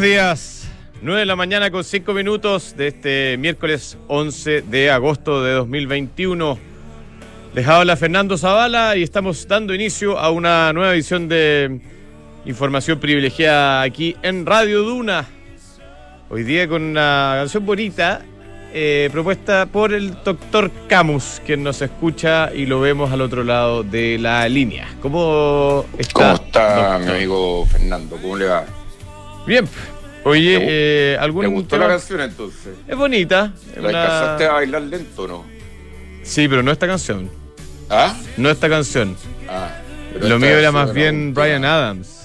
días, 9 de la mañana con 5 minutos de este miércoles 11 de agosto de 2021. Les habla Fernando Zavala y estamos dando inicio a una nueva edición de Información Privilegiada aquí en Radio Duna. Hoy día con una canción bonita propuesta por el Dr. Camus, quien nos escucha y lo vemos al otro lado de la línea. ¿Cómo está, doctor? Mi amigo Fernando? ¿Cómo le va? Bien. Oye, ¿te gustó la canción entonces? Es bonita. ¿La alcanzaste a bailar lento o no? Sí, pero no esta canción. ¿Ah? No esta canción. Pero lo mío era más era bien Bryan Adams.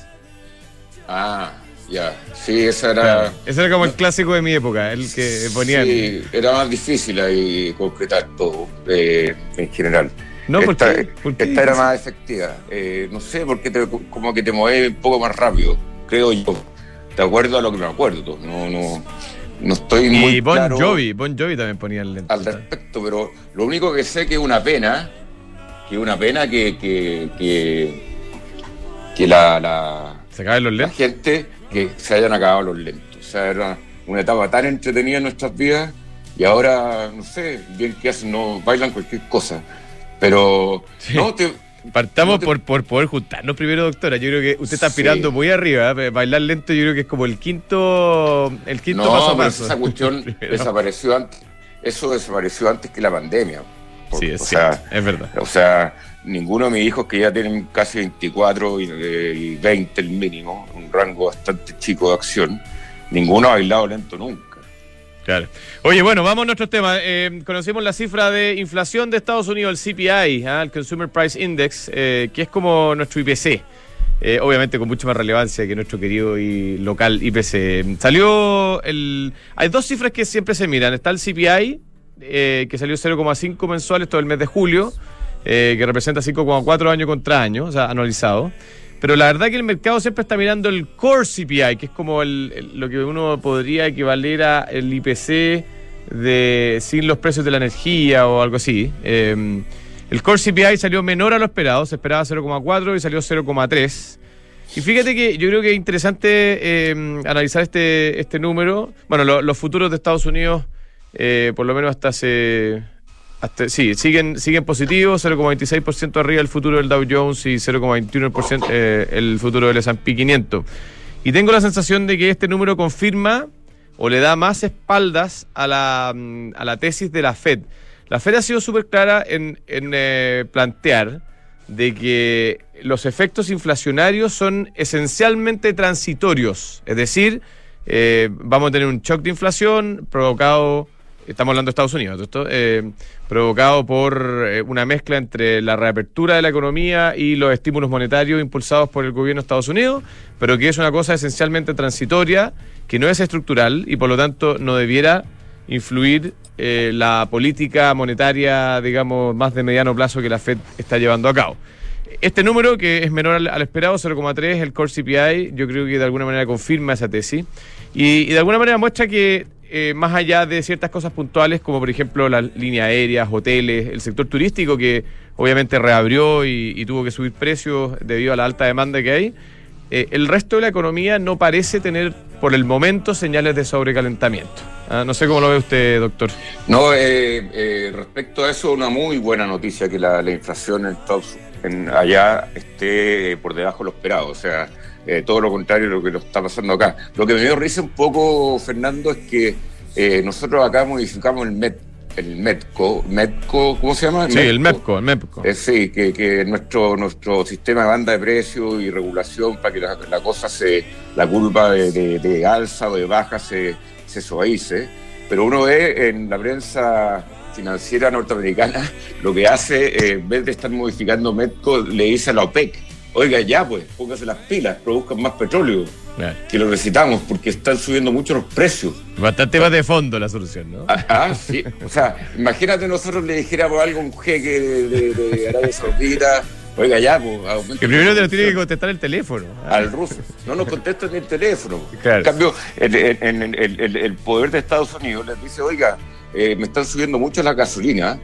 Ya. Sí, esa era... Claro. Ese era como el clásico de mi época, el que ponían. Sí, era más difícil ahí concretar todo, en general. No, ¿por qué? Esta era más efectiva. No sé, porque como que te mueves un poco más rápido, creo yo. De acuerdo a lo que me acuerdo. No estoy muy claro. Bon Jovi también ponía el lento al respecto, pero lo único que sé que es una pena que ¿se acaben los lentos? La gente que se hayan acabado los lentos. O sea, era una etapa tan entretenida en nuestras vidas y ahora, no sé, bien que hacen, no bailan cualquier cosa. Pero sí. Partamos por poder juntarnos primero, doctora. Yo creo que usted está aspirando muy arriba, ¿eh? Bailar lento yo creo que es como el quinto paso a paso. Esa cuestión desapareció antes. Eso desapareció antes que la pandemia. Sí, es cierto, es verdad. O sea, ninguno de mis hijos que ya tienen casi 24 y 20 el mínimo, un rango bastante chico de acción, ninguno ha bailado lento nunca. Claro. Oye, bueno, vamos a nuestros temas. Conocimos la cifra de inflación de Estados Unidos, el CPI, el Consumer Price Index, que es como nuestro IPC. Obviamente con mucha más relevancia que nuestro querido y local IPC. Hay dos cifras que siempre se miran. Está el CPI, que salió 0,5 mensuales todo el mes de julio, que representa 5,4 año contra año, o sea, anualizado. Pero la verdad que el mercado siempre está mirando el Core CPI, que es como lo que uno podría equivaler a el IPC sin los precios de la energía o algo así. El Core CPI salió menor a lo esperado, se esperaba 0,4 y salió 0,3. Y fíjate que yo creo que es interesante analizar este número. Bueno, los futuros de Estados Unidos, por lo menos siguen positivos, 0,26% arriba el futuro del Dow Jones y 0,21% el futuro del S&P 500. Y tengo la sensación de que este número confirma o le da más espaldas a la tesis de la Fed. La Fed ha sido súper clara en plantear de que los efectos inflacionarios son esencialmente transitorios. Es decir, vamos a tener un shock de inflación provocado... Estamos hablando de Estados Unidos, provocado por una mezcla entre la reapertura de la economía y los estímulos monetarios impulsados por el gobierno de Estados Unidos, pero que es una cosa esencialmente transitoria, que no es estructural y por lo tanto no debiera influir la política monetaria, digamos, más de mediano plazo que la Fed está llevando a cabo. Este número, que es menor al esperado, 0,3, el Core CPI, yo creo que de alguna manera confirma esa tesis y de alguna manera muestra que más allá de ciertas cosas puntuales, como por ejemplo las líneas aéreas, hoteles, el sector turístico que obviamente reabrió y tuvo que subir precios debido a la alta demanda que hay, el resto de la economía no parece tener por el momento señales de sobrecalentamiento. No sé cómo lo ve usted, doctor. No, respecto a eso, una muy buena noticia que la inflación allá esté por debajo de lo esperado, o sea... todo lo contrario de lo que nos está pasando acá. Lo que me dio risa un poco, Fernando, es que nosotros acá modificamos el MEPCO, ¿cómo se llama? Sí, el MEPCO. Sí, que nuestro sistema de banda de precios y regulación para que la cosa la curva de alza o de baja se suavice. Pero uno ve en la prensa financiera norteamericana lo que hace, en vez de estar modificando MEPCO, le dice a la OPEC: oiga, ya pues, póngase las pilas, produzcan más petróleo, que lo necesitamos, porque están subiendo mucho los precios. Bastante más de fondo la solución, ¿no? Sí. O sea, imagínate nosotros le dijéramos algo a un jeque de Arabia Saudita: oiga, ya, pues... Que primero te lo tiene que contestar el teléfono. Al ruso. No nos contestan ni el teléfono. Claro. En cambio, el poder de Estados Unidos les dice: oiga, me están subiendo mucho la gasolina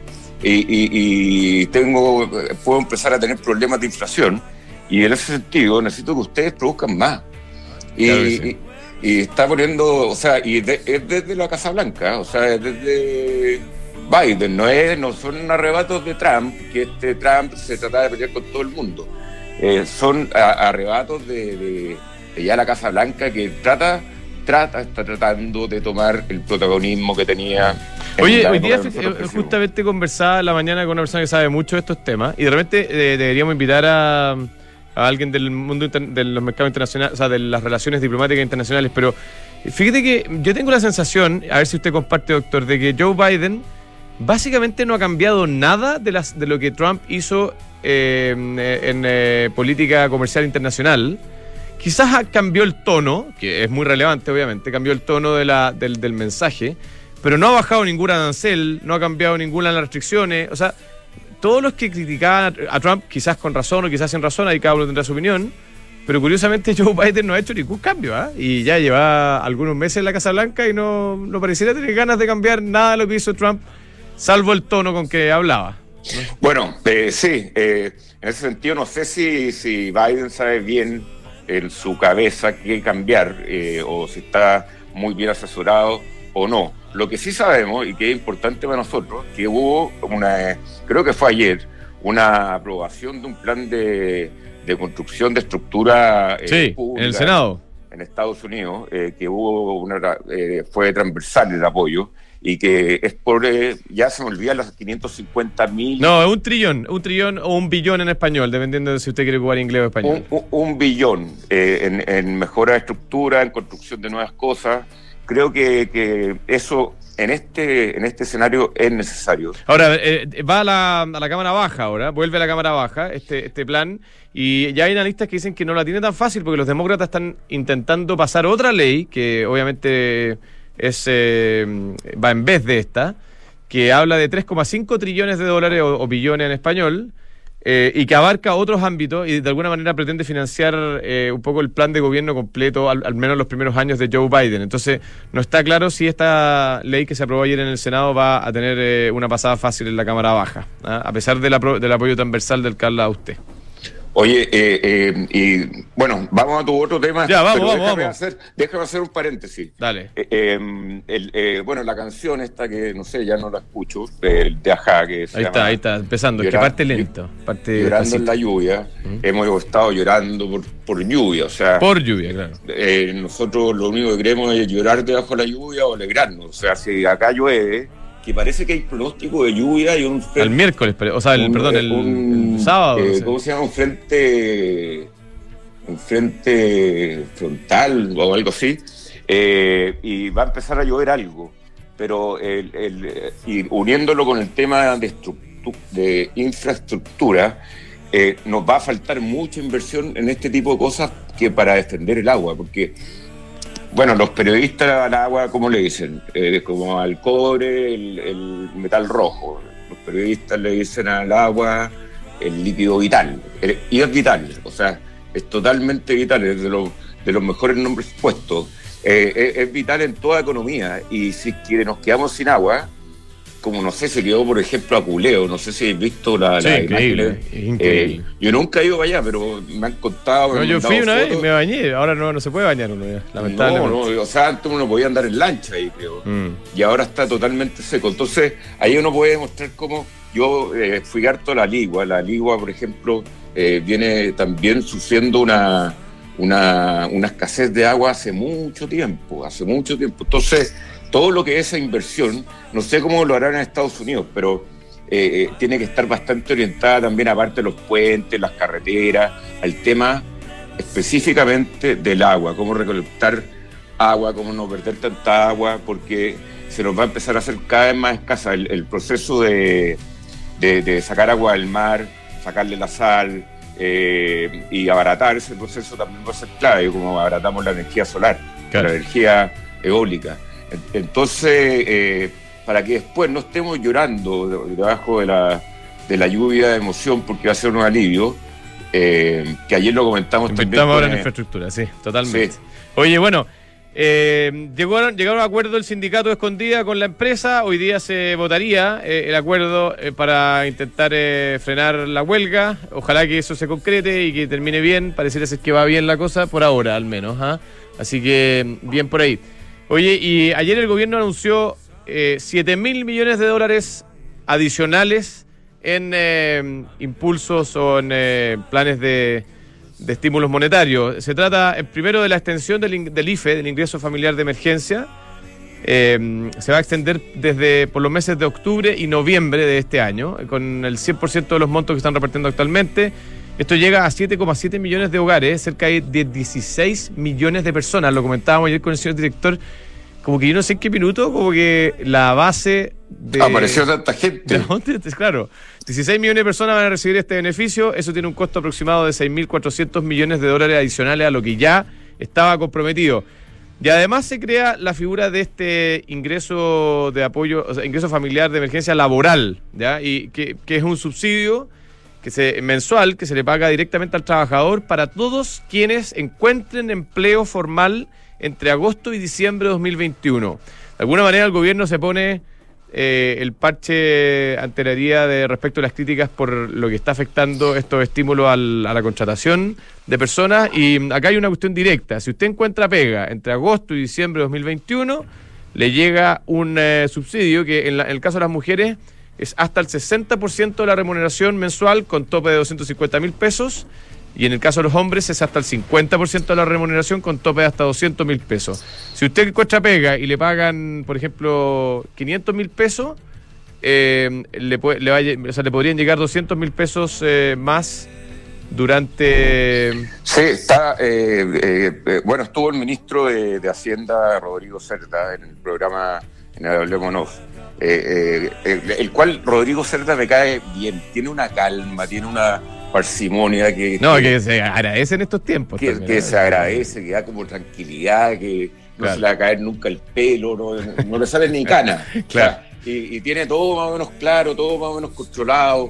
y puedo empezar a tener problemas de inflación. Y en ese sentido necesito que ustedes produzcan más. Claro que sí. y está poniendo, o sea, es desde la Casa Blanca, o sea, es desde Biden, no son arrebatos de Trump, que Trump se trata de pelear con todo el mundo. Son arrebatos de ya la Casa Blanca, que está tratando de tomar el protagonismo que tenía. Oye, hoy día justamente conversaba en la mañana con una persona que sabe mucho de estos temas, y de repente deberíamos invitar a alguien del mundo de los mercados internacionales, o sea, de las relaciones diplomáticas internacionales, pero fíjate que yo tengo la sensación, a ver si usted comparte, doctor, de que Joe Biden básicamente no ha cambiado nada de lo que Trump hizo en política comercial internacional. Quizás cambió el tono, que es muy relevante obviamente, cambió el tono del mensaje, pero no ha bajado ningún arancel, no ha cambiado ninguna de las restricciones. O sea, todos los que criticaban a Trump, quizás con razón o quizás sin razón, ahí cada uno tendrá su opinión, pero curiosamente Joe Biden no ha hecho ningún cambio, y ya lleva algunos meses en la Casa Blanca y no pareciera tener ganas de cambiar nada de lo que hizo Trump, salvo el tono con que hablaba. Bueno, sí, en ese sentido no sé si Biden sabe bien en su cabeza qué cambiar, o si está muy bien asesorado o no. Lo que sí sabemos, y que es importante para nosotros, que hubo creo que fue ayer, una aprobación de un plan de construcción de estructura pública en el Senado, en Estados Unidos, que fue transversal el apoyo, y que es por, ya se me olvidan las 550.000... No, es un trillón o un billón en español, dependiendo de si usted quiere ocupar inglés o español. Un billón en mejora de estructura, en construcción de nuevas cosas. Creo que eso en este escenario es necesario. Ahora, va a la Cámara Baja ahora, vuelve a la Cámara Baja este plan, y ya hay analistas que dicen que no la tiene tan fácil porque los demócratas están intentando pasar otra ley que obviamente va en vez de esta, que habla de 3,5 trillones de dólares o billones en español, y que abarca otros ámbitos y de alguna manera pretende financiar un poco el plan de gobierno completo, al menos los primeros años de Joe Biden. Entonces no está claro si esta ley que se aprobó ayer en el Senado va a tener una pasada fácil en la Cámara Baja, a pesar del apoyo transversal del que habla usted. Oye, y bueno, vamos a tu otro tema. Ya, vamos. Déjame hacer un paréntesis. Dale. Bueno, la canción esta que, no sé, ya no la escucho, de Ajá, que se llama... Ahí está, empezando, que parte lento. Llorando despacito. En la lluvia. Hemos estado llorando por lluvia, o sea... Por lluvia, claro. Nosotros lo único que queremos es llorar debajo de la lluvia o alegrarnos. O sea, si acá llueve, que parece que hay pronóstico de lluvia y el miércoles, o sea, el sábado. No sé. ¿Cómo se llama? Un frente frontal o algo así, y va a empezar a llover algo, pero y uniéndolo con el tema de infraestructura, nos va a faltar mucha inversión en este tipo de cosas que para defender el agua, porque bueno, los periodistas al agua, ¿cómo le dicen? Como al cobre, el metal rojo. Los periodistas le dicen al agua el líquido vital. Y es vital, o sea, es totalmente vital, es de los mejores nombres puestos. Es vital en toda economía. Y si nos quedamos sin agua, como no sé, se quedó por ejemplo Aculeo, no sé si habéis visto la increíble, increíble. Yo nunca he ido para allá, pero me han contado. No, yo fui una vez y me bañé, ahora no se puede bañar uno ya, lamentablemente. No, o sea, antes uno podía andar en lancha ahí, creo, y ahora está totalmente seco. Entonces, ahí uno puede mostrar cómo yo fui harto a la Ligua, por ejemplo, viene también sufriendo una escasez de agua hace mucho tiempo. Entonces, todo lo que es esa inversión, no sé cómo lo harán en Estados Unidos, pero tiene que estar bastante orientada también, aparte de los puentes, las carreteras, al tema específicamente del agua, cómo recolectar agua, cómo no perder tanta agua, porque se nos va a empezar a hacer cada vez más escasa el proceso de sacar agua del mar, sacarle la sal, y abaratar ese proceso también va a ser clave, como abaratamos la energía solar, claro, la energía eólica. Entonces, para que después no estemos llorando debajo de la lluvia de emoción, porque va a ser un alivio, que ayer lo comentamos también. Estamos ahora en infraestructura, sí, totalmente. Sí. Oye, bueno, llegaron a un acuerdo el sindicato de Escondida con la empresa. Hoy día se votaría el acuerdo para intentar frenar la huelga. Ojalá que eso se concrete y que termine bien. Pareciera ser que va bien la cosa, por ahora al menos, Así que bien por ahí. Oye, y ayer el gobierno anunció 7.000 millones de dólares adicionales en impulsos o en planes de estímulos monetarios. Se trata primero de la extensión del IFE, del ingreso familiar de emergencia. Se va a extender desde por los meses de octubre y noviembre de este año, con el 100% de los montos que están repartiendo actualmente. Esto llega a 7,7 millones de hogares, cerca de 16 millones de personas. Lo comentábamos ayer con el señor director, como que yo no sé en qué minuto, como que la base de... Apareció tanta gente. Claro, 16 millones de personas van a recibir este beneficio. Eso tiene un costo aproximado de 6.400 millones de dólares adicionales a lo que ya estaba comprometido. Y además se crea la figura de este ingreso de apoyo, o sea, ingreso familiar de emergencia laboral, ¿ya? Y que es un subsidio mensual que se le paga directamente al trabajador para todos quienes encuentren empleo formal entre agosto y diciembre de 2021. De alguna manera el gobierno se pone el parche ante la herida respecto a las críticas por lo que está afectando estos estímulos a la contratación de personas, y acá hay una cuestión directa. Si usted encuentra pega entre agosto y diciembre de 2021, le llega un subsidio que en el caso de las mujeres es hasta el 60% de la remuneración mensual con tope de 250.000 pesos, y en el caso de los hombres es hasta el 50% de la remuneración con tope de hasta 200.000 pesos. Si usted encuentra pega y le pagan, por ejemplo, 500.000 pesos, le podrían llegar 200.000 pesos más durante... Sí, está... bueno, estuvo el ministro de Hacienda, Rodrigo Cerda, en el programa en Hablemonos. El cual Rodrigo Cerda me cae bien, tiene una calma, tiene una parsimonia que se agradece en estos tiempos que se agradece, que da como tranquilidad, que no se le va a caer nunca el pelo, no le sale ni cana. Claro. Y tiene todo más o menos claro, todo más o menos controlado,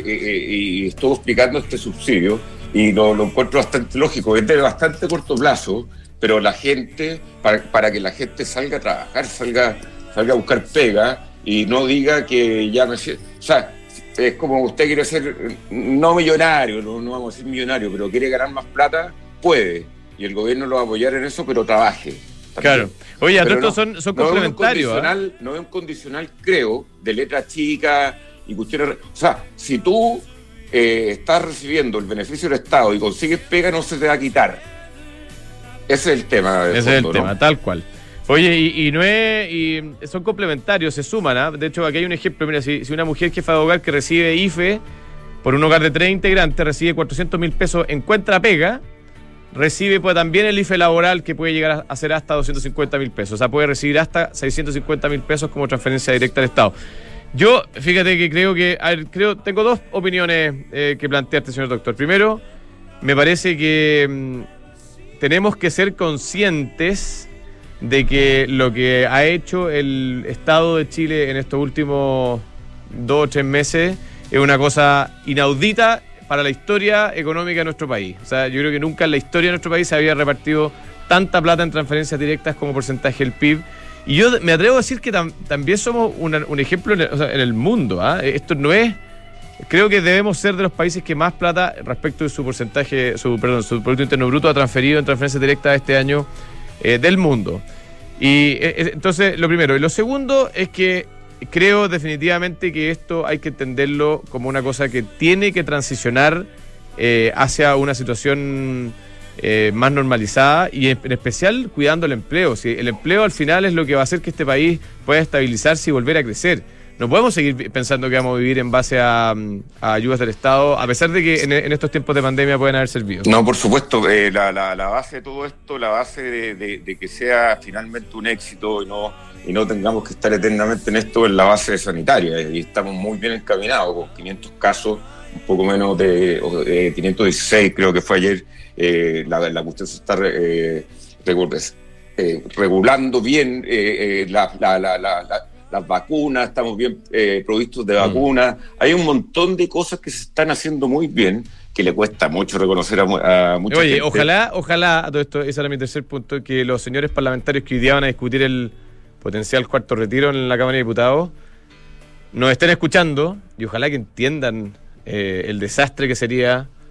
y estuvo explicando este subsidio y lo encuentro bastante lógico. Es de bastante corto plazo, pero la gente, para que la gente salga a trabajar, salga a buscar pega y no diga que ya o sea, es como usted quiere ser no millonario, no vamos a decir millonario, pero quiere ganar más plata, puede, y el gobierno lo va a apoyar en eso, pero trabaje también. Claro. Oye, estos son complementarios. No es un condicional, creo, de letra chica y cuestiones. O sea, si tú estás recibiendo el beneficio del Estado y consigues pega, no se te va a quitar. Ese es el tema. Ese es el tema, tal cual. Oye, y son complementarios, se suman, ¿eh? De hecho, aquí hay un ejemplo. Mira, si una mujer jefa de hogar que recibe IFE por un hogar de 3 integrantes, recibe 400.000 pesos, encuentra pega, recibe pues también el IFE laboral, que puede llegar a ser hasta 250.000 pesos. O sea, puede recibir hasta 650.000 pesos como transferencia directa al Estado. Yo, fíjate que tengo dos opiniones que plantearte, señor doctor. Primero, me parece que tenemos que ser conscientes de que lo que ha hecho el Estado de Chile en estos últimos 2 o 3 meses es una cosa inaudita para la historia económica de nuestro país. O sea, yo creo que nunca en la historia de nuestro país se había repartido tanta plata en transferencias directas como porcentaje del PIB. Y yo me atrevo a decir que también somos un ejemplo en el mundo. Esto no es... Creo que debemos ser de los países que más plata respecto de su porcentaje, su Producto Interno Bruto ha transferido en transferencias directas este año del mundo. Y entonces, lo primero. Y lo segundo es que creo definitivamente que esto hay que entenderlo como una cosa que tiene que transicionar hacia una situación más normalizada, y en especial cuidando el empleo. Si el empleo al final es lo que va a hacer que este país pueda estabilizarse y volver a crecer. No podemos seguir pensando que vamos a vivir en base a ayudas del Estado, a pesar de que en estos tiempos de pandemia pueden haber servido. No, por supuesto. La base de todo esto, la base de que sea finalmente un éxito y no tengamos que estar eternamente en esto, es la base sanitaria. Y estamos muy bien encaminados, con 500 casos, un poco menos de 516, creo que fue ayer. La cuestión se está regulando bien, las vacunas, estamos bien provistos de vacunas. Hay un montón de cosas que se están haciendo muy bien, que le cuesta mucho reconocer a mucha gente. Ojalá, a todo esto, ese era mi tercer punto, que los señores parlamentarios que hoy día van a discutir el potencial cuarto retiro en la Cámara de Diputados nos estén escuchando, y ojalá que entiendan el desastre que sería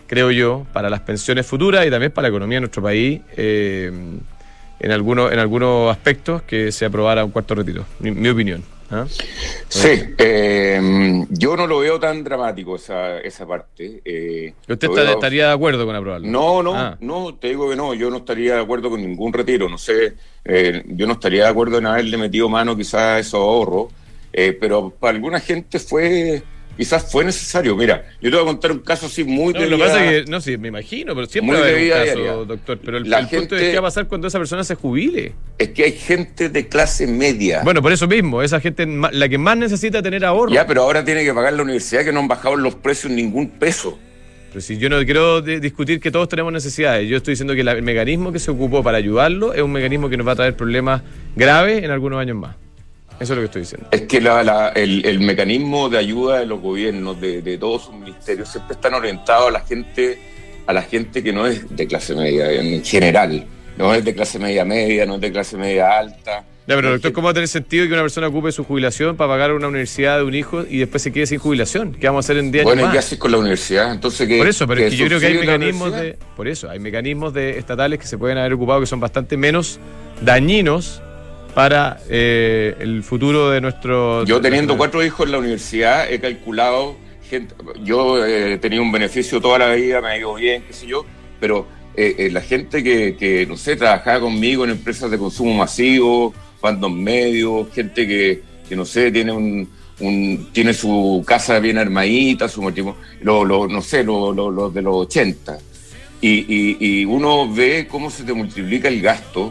creo yo, para las pensiones futuras y también para la economía de nuestro país, en algunos aspectos, que se aprobara un cuarto retiro. Mi opinión. ¿Ah? Sí, yo no lo veo tan dramático esa parte. ¿Usted estaría de acuerdo con aprobarlo? No, te digo que no, yo no estaría de acuerdo con ningún retiro, no sé, yo no estaría de acuerdo en haberle metido mano quizás a esos ahorros, pero para alguna gente quizás fue necesario. Mira, yo te voy a contar un caso así muy de vida. Lo que pasa es que, sí, me imagino, pero siempre va a haber un caso, diaria, doctor. Pero el punto es qué va a pasar cuando esa persona se jubile. Es que hay gente de clase media. Bueno, por eso mismo, esa gente, la que más necesita tener ahorro. Ya, pero ahora tiene que pagar la universidad, que no han bajado los precios ningún peso. Pero si yo no quiero discutir que todos tenemos necesidades, yo estoy diciendo que el mecanismo que se ocupó para ayudarlo es un mecanismo que nos va a traer problemas graves en algunos años más. Eso es lo que estoy diciendo. Es que el mecanismo de ayuda de los gobiernos, de todos sus ministerios, siempre están orientados a la gente que no es de clase media en general. No es de clase media, no es de clase media alta. Ya, pero doctor, ¿cómo va a tener sentido que una persona ocupe su jubilación para pagar una universidad de un hijo y después se quede sin jubilación? ¿Qué vamos a hacer en 10 años más? Bueno, ¿y qué haces con la universidad? Entonces, por eso, pero es que yo creo que hay mecanismos hay mecanismos estatales que se pueden haber ocupado que son bastante menos dañinos para el futuro de nuestro... Yo teniendo 4 hijos en la universidad he calculado, yo he tenido un beneficio toda la vida, me ha ido bien, qué sé yo, pero la gente que no sé, trabajaba conmigo en empresas de consumo masivo, bandos medios, gente que no sé, tiene su casa bien armadita, su matrimonio, no sé, los de los 80, y uno ve cómo se te multiplica el gasto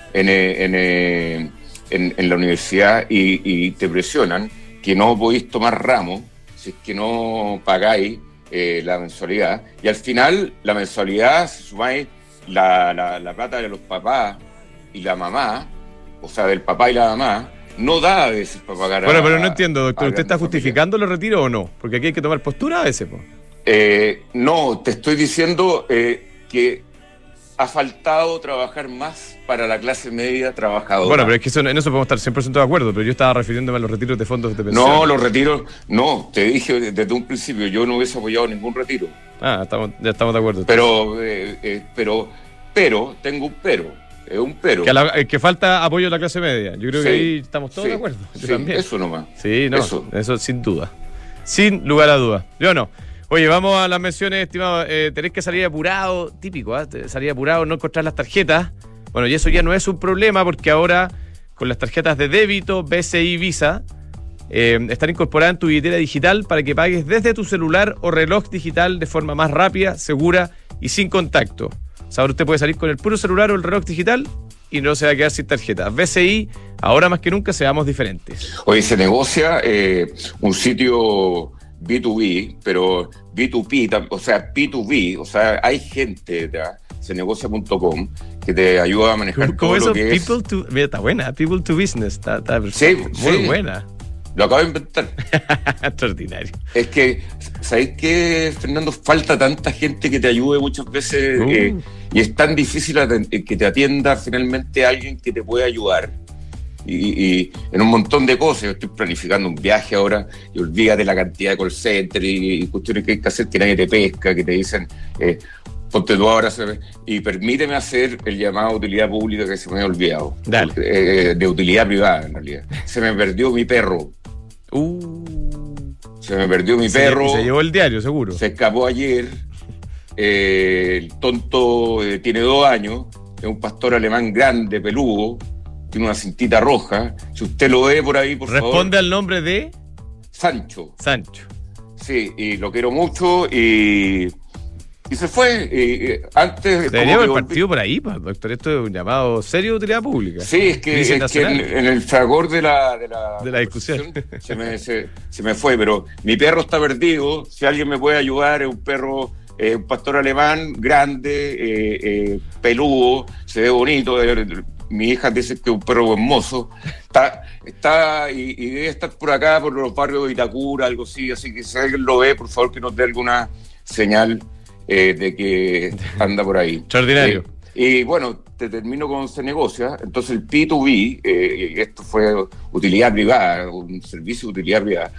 en la universidad y te presionan que no podéis tomar ramos si es que no pagáis la mensualidad, y al final la mensualidad, si sumáis la plata de los papás y la mamá, o sea, del papá y la mamá, no da a veces para pagar. Bueno, pero no entiendo, doctor, ¿usted está justificando los retiros o no? Porque aquí hay que tomar postura a veces, po. No, te estoy diciendo que ha faltado trabajar más para la clase media trabajadora. Bueno, pero es que en eso podemos estar 100% de acuerdo, pero yo estaba refiriéndome a los retiros de fondos de pensión. No, los retiros, no, te dije desde un principio, yo no hubiese apoyado ningún retiro. Ya estamos de acuerdo. Pero, tengo un pero. Es un pero. Que falta apoyo a la clase media. Yo creo que ahí estamos todos de acuerdo. Yo también. Eso nomás. Sí, no, eso sin duda. Sin lugar a dudas. Yo no. Oye, vamos a las menciones, estimado. Tenés que salir apurado, típico, salir apurado, no encontrar las tarjetas. Bueno, y eso ya no es un problema porque ahora con las tarjetas de débito, BCI, Visa, están incorporadas en tu billetera digital para que pagues desde tu celular o reloj digital de forma más rápida, segura y sin contacto. O sea, ahora usted puede salir con el puro celular o el reloj digital y no se va a quedar sin tarjeta. BCI, ahora más que nunca seamos diferentes. Hoy se negocia un sitio B2B, pero B2P, o sea, P2B, o sea, hay gente detrás, senegocia.com, que te ayuda a manejar todo lo que es. Mira, está buena, people to business, está muy buena. Lo acabo de inventar. Extraordinario. Es que, ¿sabes qué, Fernando? Falta tanta gente que te ayude muchas veces y es tan difícil que te atienda finalmente alguien que te pueda ayudar. Y en un montón de cosas. Yo estoy planificando un viaje ahora y olvídate la cantidad de call center y cuestiones que hay que hacer que nadie te pesca, que te dicen ponte tú ahora y permíteme hacer el llamado a utilidad pública que se me había olvidado. Dale. De utilidad privada, en realidad. Se me perdió mi perro. Se me perdió mi perro. Se llevó el diario, seguro. Se escapó ayer. El tonto tiene 2 años. Es un pastor alemán grande, peludo. Tiene una cintita roja. Si usted lo ve por ahí, por favor. Responde al nombre de Sancho. Sí, y lo quiero mucho y se fue. Antes debería haber partido por ahí, doctor. Esto es un llamado serio de utilidad pública. Sí, es que en el fragor de la discusión se me fue, pero mi perro está perdido. Si alguien me puede ayudar, es un perro, un pastor alemán grande, peludo, se ve bonito. Mi hija dice que es un perro hermoso. Está y debe estar por acá, por los barrios de Itacura, algo así. Así que si alguien lo ve, por favor, que nos dé alguna señal de que anda por ahí. Extraordinario. Y bueno, te termino con Cenegocia. Entonces el P2B, esto fue utilidad privada, un servicio de utilidad privada.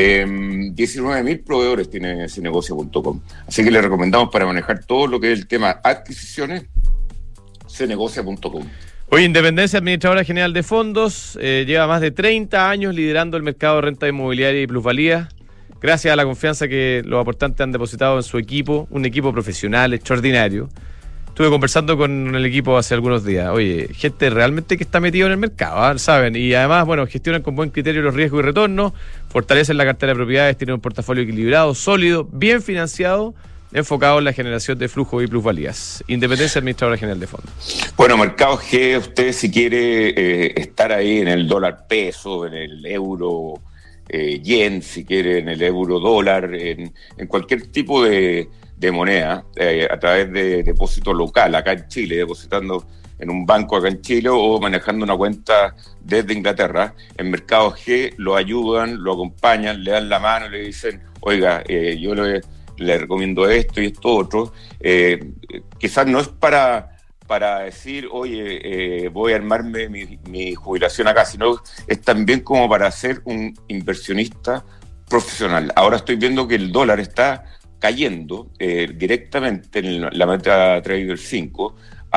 19.000 proveedores tiene Cenegocia.com. Así que le recomendamos para manejar todo lo que es el tema adquisiciones, Cenegocia.com. Hoy Independencia, administradora general de fondos, lleva más de 30 años liderando el mercado de renta inmobiliaria y plusvalía, gracias a la confianza que los aportantes han depositado en su equipo, un equipo profesional extraordinario. Estuve conversando con el equipo hace algunos días. Oye, gente realmente que está metido en el mercado, ¿saben? Y además, bueno, gestionan con buen criterio los riesgos y retornos, fortalecen la cartera de propiedades, tienen un portafolio equilibrado, sólido, bien financiado, enfocado en la generación de flujo y plusvalías. Independencia, administradora general de fondos. Bueno, Mercado G, usted si quiere estar ahí en el dólar peso, en el euro yen, si quiere en el euro dólar, en cualquier tipo de moneda, a través de depósito local acá en Chile, depositando en un banco acá en Chile o manejando una cuenta desde Inglaterra, en Mercado G lo ayudan, lo acompañan, le dan la mano y le dicen, oiga, yo le recomiendo esto y esto otro. Quizás no es para decir, oye, voy a armarme mi jubilación acá, sino es también como para ser un inversionista profesional. Ahora estoy viendo que el dólar está cayendo directamente en la meta Trader 5 a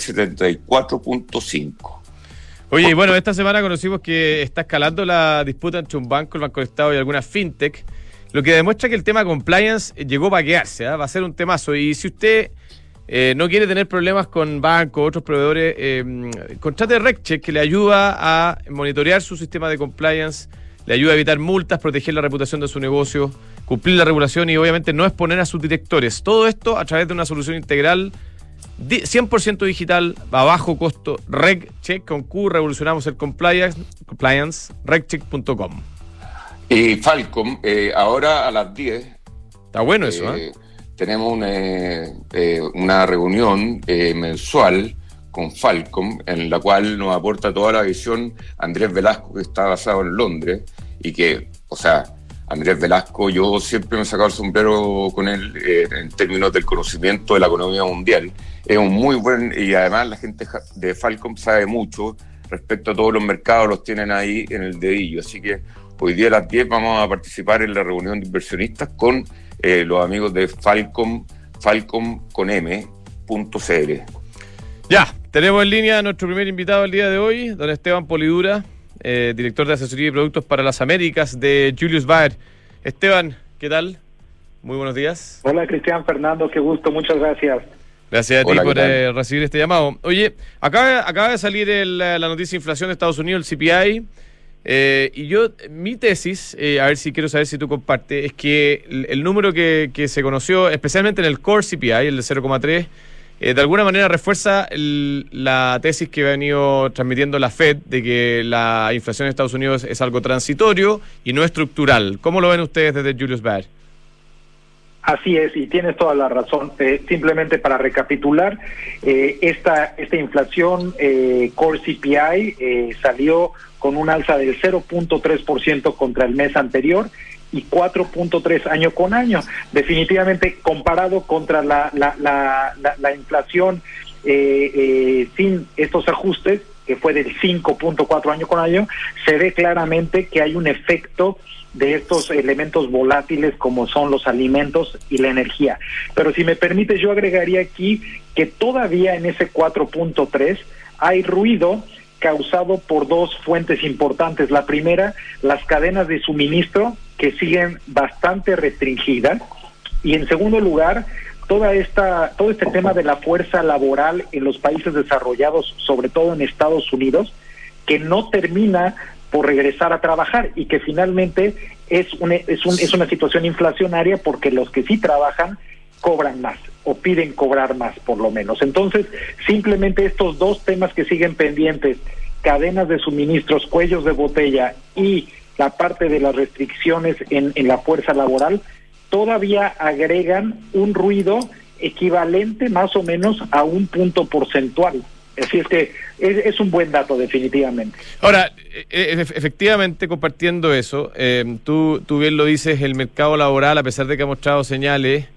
7.74.5. Oye, y bueno, esta semana conocimos que está escalando la disputa entre un banco, el Banco del Estado y algunas fintech, lo que demuestra que el tema compliance llegó para quedarse, va a ser un temazo. Y si usted no quiere tener problemas con bancos, otros proveedores, contrate RegCheck, que le ayuda a monitorear su sistema de compliance, le ayuda a evitar multas, proteger la reputación de su negocio, cumplir la regulación y obviamente no exponer a sus directores. Todo esto a través de una solución integral 100% digital, a bajo costo. RegCheck con Q, revolucionamos el compliance, regcheck.com. Y Falcom, ahora a las 10. Está bueno eso, tenemos una reunión mensual con Falcom, en la cual nos aporta toda la visión Andrés Velasco, que está basado en Londres, y que, o sea, Andrés Velasco, yo siempre me he sacado el sombrero con él en términos del conocimiento de la economía mundial. Es un muy buen, y además la gente de Falcom sabe mucho respecto a todos los mercados, los tienen ahí en el dedillo. Así que hoy día a las 10 vamos a participar en la reunión de inversionistas con los amigos de Falcom con M.cl. Ya, tenemos en línea a nuestro primer invitado el día de hoy, don Esteban Polidura, director de asesoría y productos para las Américas de Julius Baer. Esteban, ¿qué tal? Muy buenos días. Hola, Cristian, Fernando, qué gusto, muchas gracias. Gracias a ti por recibir este llamado. Oye, acaba de salir la noticia de inflación de Estados Unidos, el CPI, y mi tesis, a ver si quiero saber si tú compartes, es que el número que se conoció, especialmente en el Core CPI, el de 0,3, de alguna manera refuerza la tesis que ha venido transmitiendo la Fed de que la inflación en Estados Unidos es algo transitorio y no estructural. ¿Cómo lo ven ustedes desde Julius Baer? Así es, y tienes toda la razón. Simplemente para recapitular, esta inflación Core CPI salió con un alza del 0.3% contra el mes anterior y 4.3 año con año. Definitivamente, comparado contra la inflación sin estos ajustes, que fue del 5.4 año con año, se ve claramente que hay un efecto de estos elementos volátiles como son los alimentos y la energía. Pero si me permite, yo agregaría aquí que todavía en ese 4.3 hay ruido causado por dos fuentes importantes. La primera, las cadenas de suministro, que siguen bastante restringidas, y en segundo lugar, todo este tema de la fuerza laboral en los países desarrollados, sobre todo en Estados Unidos, que no termina por regresar a trabajar y que finalmente es una situación inflacionaria, porque los que sí trabajan cobran más o piden cobrar más, por lo menos. Entonces, simplemente estos dos temas que siguen pendientes, cadenas de suministros, cuellos de botella y la parte de las restricciones en la fuerza laboral, todavía agregan un ruido equivalente más o menos a un punto porcentual. Así es que es un buen dato, definitivamente. Ahora, efectivamente, compartiendo eso, tú bien lo dices, el mercado laboral, a pesar de que ha mostrado señales,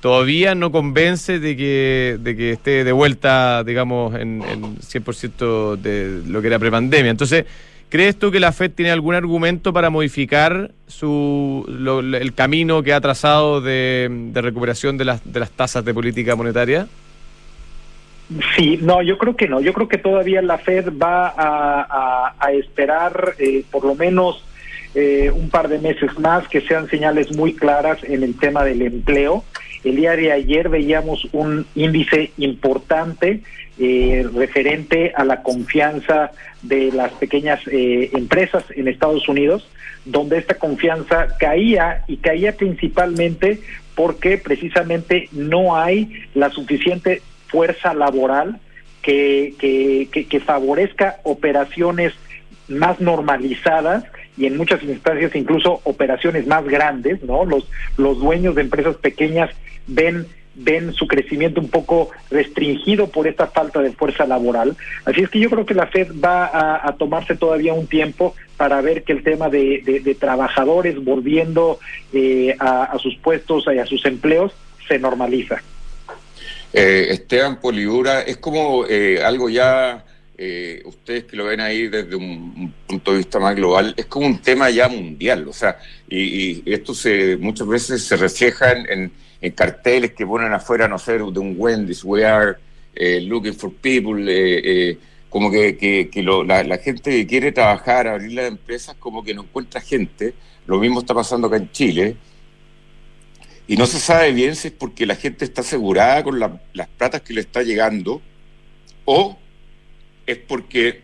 todavía no convence de que esté de vuelta, digamos, en 100% de lo que era prepandemia. Entonces, ¿crees tú que la Fed tiene algún argumento para modificar el camino que ha trazado de recuperación de las tasas de política monetaria? Sí, no, yo creo que no. Yo creo que todavía la Fed va a esperar por lo menos un par de meses más, que sean señales muy claras en el tema del empleo. El día de ayer veíamos un índice importante referente a la confianza de las pequeñas empresas en Estados Unidos, donde esta confianza caía principalmente porque precisamente no hay la suficiente fuerza laboral que favorezca operaciones más normalizadas y en muchas instancias incluso operaciones más grandes, ¿no? Los dueños de empresas pequeñas ven su crecimiento un poco restringido por esta falta de fuerza laboral. Así es que yo creo que la Fed va a tomarse todavía un tiempo para ver que el tema de trabajadores volviendo a sus puestos y a sus empleos se normaliza. Esteban Poliura, es como algo ya, ustedes que lo ven ahí desde un punto de vista más global, es como un tema ya mundial, o sea, y esto muchas veces se refleja en carteles que ponen afuera, no sé, de un Wendy's, we are looking for people, como que la gente que quiere trabajar, abrir las empresas, como que no encuentra gente. Lo mismo está pasando acá en Chile. Y no se sabe bien si es porque la gente está asegurada con las platas que le está llegando o es porque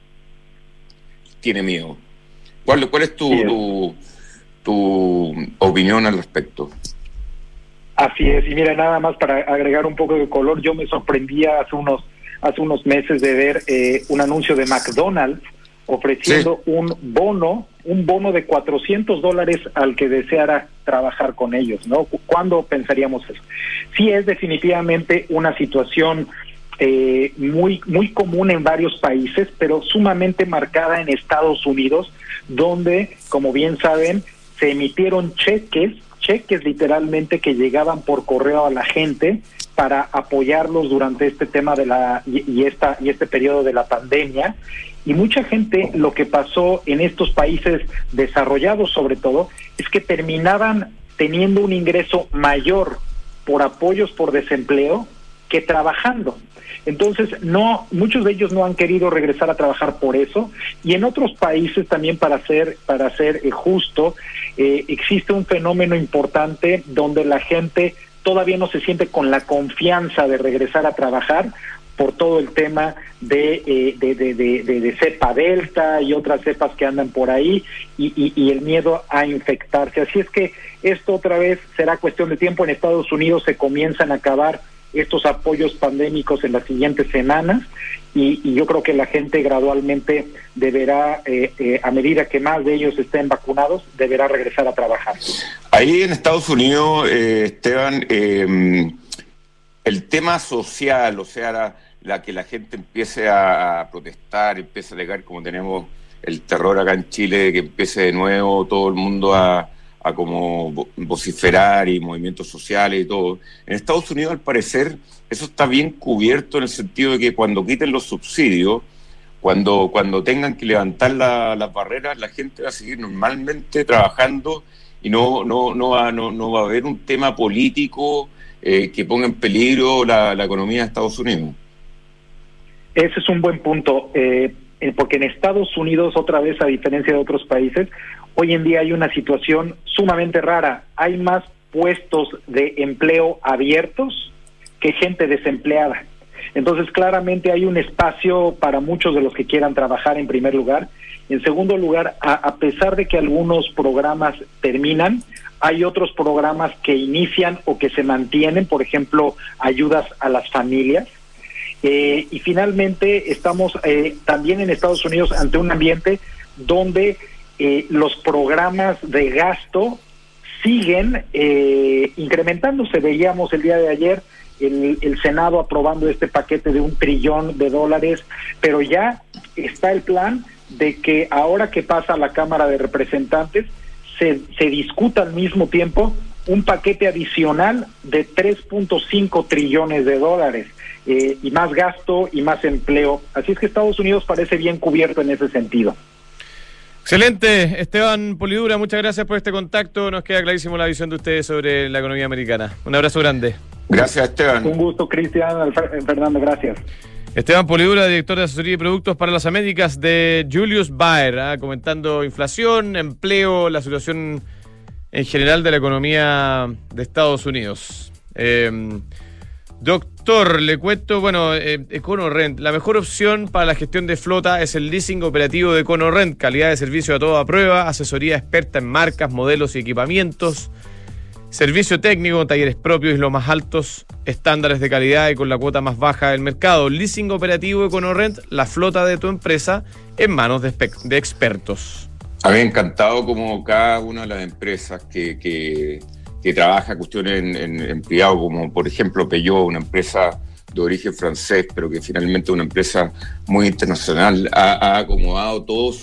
tiene miedo. ¿Cuál es tu opinión al respecto? Así es, y mira, nada más para agregar un poco de color, yo me sorprendía hace unos meses de ver un anuncio de McDonald's ofreciendo un bono de $400 al que deseara trabajar con ellos, ¿no? ¿Cuándo pensaríamos eso? Sí, es definitivamente una situación muy común en varios países, pero sumamente marcada en Estados Unidos, donde, como bien saben, se emitieron cheques literalmente que llegaban por correo a la gente para apoyarlos durante este tema y este periodo de la pandemia. Y mucha gente, lo que pasó en estos países desarrollados sobre todo, es que terminaban teniendo un ingreso mayor por apoyos por desempleo que trabajando. Entonces, muchos de ellos no han querido regresar a trabajar por eso, y en otros países también, para ser justo, existe un fenómeno importante donde la gente todavía no se siente con la confianza de regresar a trabajar por todo el tema de cepa delta y otras cepas que andan por ahí y el miedo a infectarse. Así es que esto otra vez será cuestión de tiempo. En Estados Unidos se comienzan a acabar estos apoyos pandémicos en las siguientes semanas y yo creo que la gente gradualmente deberá, a medida que más de ellos estén vacunados, deberá regresar a trabajar. Ahí en Estados Unidos, Esteban, el tema social, o sea, la que la gente empiece a protestar, empiece a alegar, como tenemos el terror acá en Chile, que empiece de nuevo todo el mundo a como vociferar y movimientos sociales y todo. En Estados Unidos, al parecer, eso está bien cubierto en el sentido de que cuando quiten los subsidios, cuando tengan que levantar las barreras, la gente va a seguir normalmente trabajando y no va a haber un tema político que ponga en peligro la economía de Estados Unidos. Ese es un buen punto, porque en Estados Unidos, otra vez, a diferencia de otros países, hoy en día hay una situación sumamente rara. Hay más puestos de empleo abiertos que gente desempleada. Entonces, claramente hay un espacio para muchos de los que quieran trabajar, en primer lugar. En segundo lugar, a pesar de que algunos programas terminan, hay otros programas que inician o que se mantienen, por ejemplo, ayudas a las familias. Y finalmente, estamos también en Estados Unidos ante un ambiente donde los programas de gasto siguen incrementándose. Veíamos el día de ayer el Senado aprobando este paquete de $1 trillón, pero ya está el plan de que ahora que pasa a la Cámara de Representantes se discuta al mismo tiempo un paquete adicional de 3.5 trillones de dólares, y más gasto y más empleo. Así es que Estados Unidos parece bien cubierto en ese sentido. Excelente, Esteban Polidura, muchas gracias por este contacto. Nos queda clarísimo la visión de ustedes sobre la economía americana. Un abrazo grande. Gracias, Esteban. Un gusto, Cristian, Fernando, gracias. Esteban Polidura, director de asesoría y productos para las Américas de Julius Baer, comentando inflación, empleo, la situación en general de la economía de Estados Unidos. Doctor, le cuento, EconoRent, la mejor opción para la gestión de flota es el leasing operativo de EconoRent, calidad de servicio a toda prueba, asesoría experta en marcas, modelos y equipamientos, servicio técnico, talleres propios y los más altos estándares de calidad y con la cuota más baja del mercado. Leasing operativo EconoRent, la flota de tu empresa en manos de expertos. A mí me ha encantado como cada una de las empresas que trabaja cuestiones en privado, como por ejemplo Peugeot, una empresa de origen francés, pero que finalmente es una empresa muy internacional, ha acomodado todo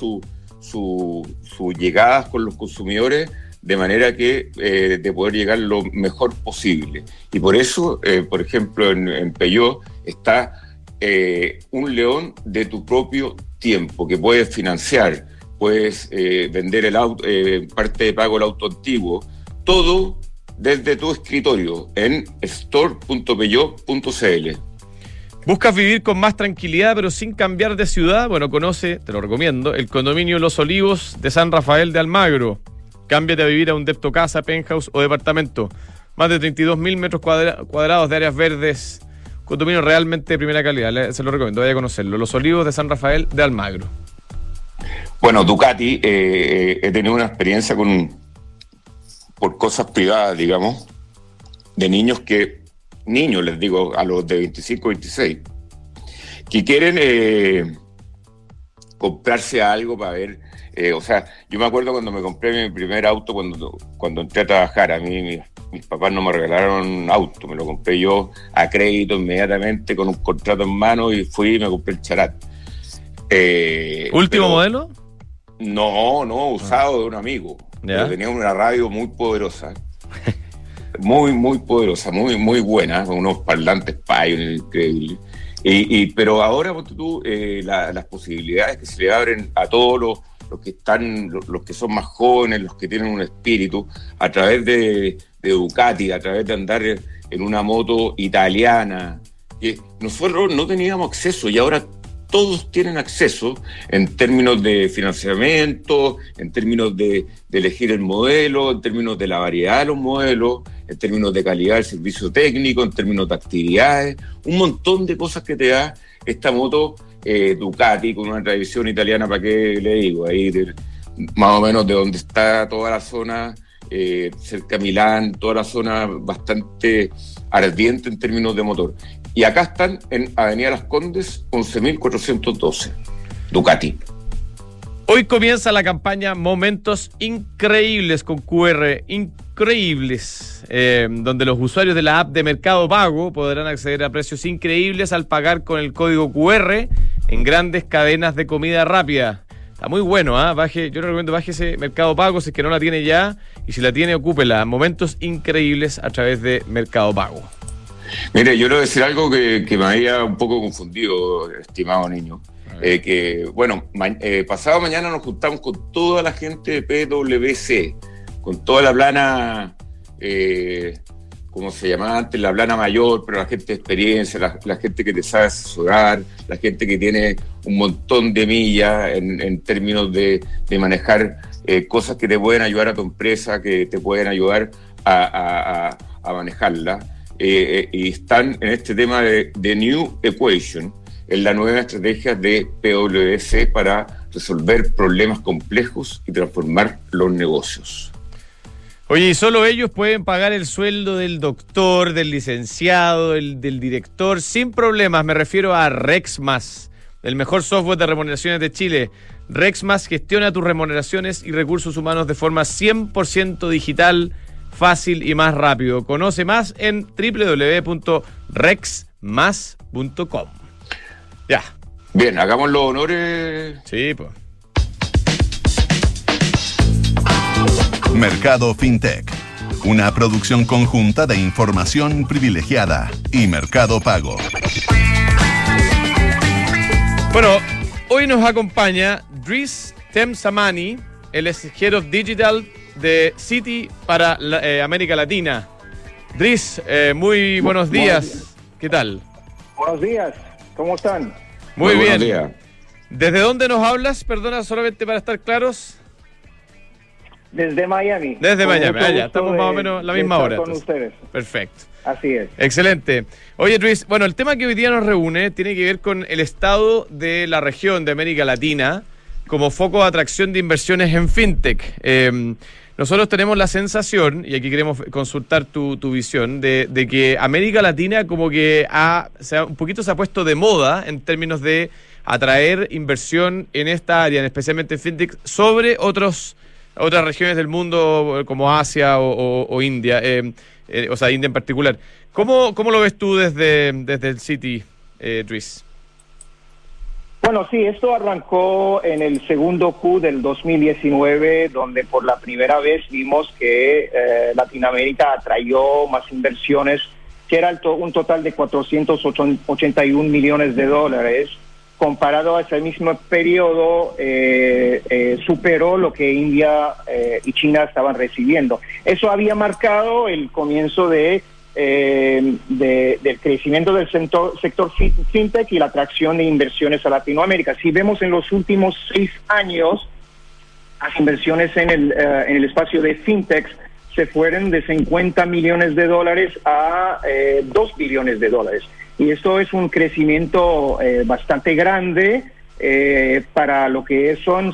su llegadas con los consumidores de manera que de poder llegar lo mejor posible. Y por eso, por ejemplo, en Peugeot está un león de tu propio tiempo, que puedes financiar, puedes vender el auto, parte de pago el auto antiguo, todo desde tu escritorio en store.peugeot.cl. ¿Buscas vivir con más tranquilidad pero sin cambiar de ciudad? Bueno, conoce, te lo recomiendo, el condominio Los Olivos de San Rafael de Almagro. Cámbiate a vivir a un depto casa, penthouse o departamento. Más de 32.000 metros cuadrados de áreas verdes. Condominio realmente de primera calidad. Se lo recomiendo, vaya a conocerlo. Los Olivos de San Rafael de Almagro. Bueno, Ducati, he tenido una experiencia por cosas privadas, digamos, de niños les digo, a los de 25, 26, que quieren comprarse algo para ver. Yo me acuerdo cuando me compré mi primer auto, cuando entré a trabajar, a mí mis papás no me regalaron auto, me lo compré yo a crédito inmediatamente con un contrato en mano y fui y me compré el Charat. ¿Último modelo? No, usado de un amigo. Pero tenía una radio muy poderosa, muy poderosa, muy buena, con unos parlantes Pioneer increíbles. Pero ahora, tú, las posibilidades que se le abren a todos los que son más jóvenes, los que tienen un espíritu, a través de Ducati, a través de andar en una moto italiana, que nosotros no teníamos acceso y ahora todos tienen acceso en términos de financiamiento, en términos de elegir el modelo, en términos de la variedad de los modelos, en términos de calidad del servicio técnico, en términos de actividades, un montón de cosas que te da esta moto Ducati con una tradición italiana, ¿para qué le digo? Ahí más o menos de donde está toda la zona, cerca de Milán, toda la zona bastante ardiente en términos de motor. Y acá están en Avenida Las Condes, 11.412, Ducati. Hoy comienza la campaña Momentos Increíbles con QR, increíbles, donde los usuarios de la app de Mercado Pago podrán acceder a precios increíbles al pagar con el código QR en grandes cadenas de comida rápida. Está muy bueno, yo le recomiendo bájese Mercado Pago si es que no la tiene ya, y si la tiene, ocúpela. Momentos increíbles a través de Mercado Pago. Mire, yo le voy a decir algo que me había un poco confundido, estimado niño. Pasado mañana nos juntamos con toda la gente de PwC, con toda la plana, como se llamaba antes, la plana mayor, pero la gente de experiencia, la gente que te sabe asesorar, la gente que tiene un montón de millas en términos de manejar cosas que te pueden ayudar a tu empresa, que te pueden ayudar a manejarla. Y están en este tema de New Equation, en la nueva estrategia de PwC para resolver problemas complejos y transformar los negocios. Oye, y solo ellos pueden pagar el sueldo del doctor, del licenciado, del director, sin problemas. Me refiero a Rexmas, el mejor software de remuneraciones de Chile. Rexmas gestiona tus remuneraciones y recursos humanos de forma 100% digital, fácil y más rápido. Conoce más en www.rexmas.com. Ya. Bien, hagamos los honores. Sí, pues. Mercado FinTech. una producción conjunta de Información Privilegiada y Mercado Pago. Bueno, hoy nos acompaña Dries Temsamani, el es Head of Digital de Citi para América Latina. Dries, muy buenos días. ¿Qué tal? Buenos días, ¿cómo están? Muy bien. Buenos días. ¿Desde dónde nos hablas? Perdona, solamente para estar claros. Desde Miami. Desde Con Miami, mucho ya, gusto estamos más o menos a la misma estar hora. con Entonces. ustedes. Perfecto. Así es. Excelente. Oye, Dries, bueno, el tema que hoy día nos reúne tiene que ver con el estado de la región de América Latina como foco de atracción de inversiones en fintech. Nosotros tenemos la sensación, y aquí queremos consultar tu visión, de que América Latina como que un poquito se ha puesto de moda en términos de atraer inversión en esta área, especialmente en fintech, sobre otras regiones del mundo como Asia o India, o sea, India en particular. ¿Cómo lo ves tú desde el Citi, Dries? Bueno, sí, esto arrancó en el segundo Q del 2019, donde por la primera vez vimos que Latinoamérica atrayó más inversiones, que era un total de 481 millones de dólares. Comparado a ese mismo periodo, superó lo que India y China estaban recibiendo. Eso había marcado el comienzo del crecimiento del sector fintech y la atracción de inversiones a Latinoamérica. Si vemos en los últimos 6 años, las inversiones en el espacio de fintech se fueron de 50 millones de dólares a 2 billones de dólares. Y esto es un crecimiento bastante grande para lo que son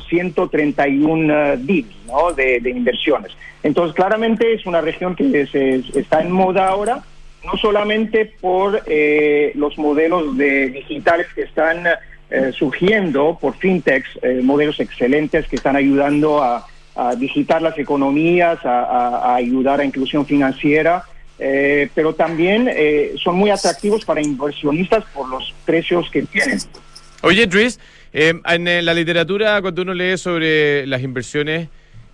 131 deals, ¿no? de inversiones. Entonces, claramente es una región que está en moda ahora, no solamente por los modelos digitales que están surgiendo por fintechs, modelos excelentes que están ayudando a digitar las economías, a ayudar a inclusión financiera, pero también son muy atractivos para inversionistas por los precios que tienen. Oye, Dries, en la literatura, cuando uno lee sobre las inversiones,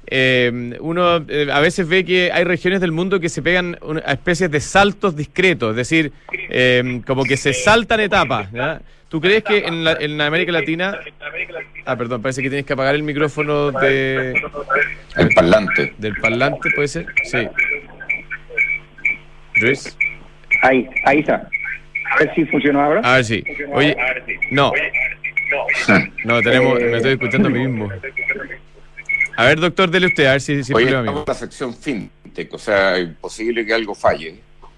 uno a veces ve que hay regiones del mundo que se pegan a especies de saltos discretos, es decir, como que se saltan etapas, ¿ya? ¿Tú crees que en América Latina... perdón, parece que tienes que apagar el micrófono El parlante. del parlante, ¿puede ser? Sí. Dries. Ahí está. A ver si funciona ahora. A ver si. Oye, no, me estoy escuchando a mí mismo. A ver, doctor, dele usted, a ver si Oye, problema estamos mío. en la sección fintech, o sea, imposible que algo falle.